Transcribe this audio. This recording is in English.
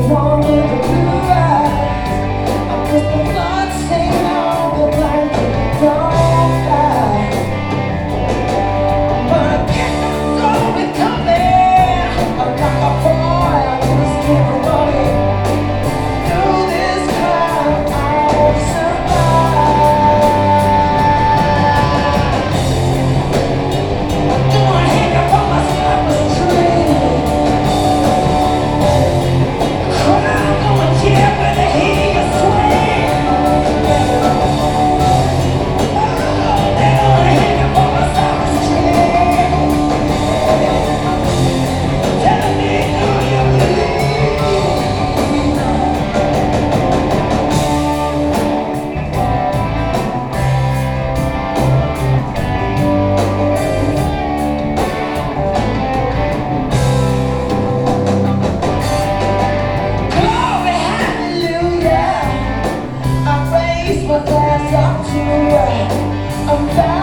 one with the blue eyes. I'm just the blood stain on the blanket. Don't die. But I guess I'm slowly coming. I'm like a boy, I just keep running. Through this crowd, I won't survive. I'm gonna hang up on my cypress tree. I'm gonna jam when I hear you swing. Oh, they're gonna hang up on my cypress tree. Tell me how you believe. Glory, hallelujah. I raise my glass up to you. I'm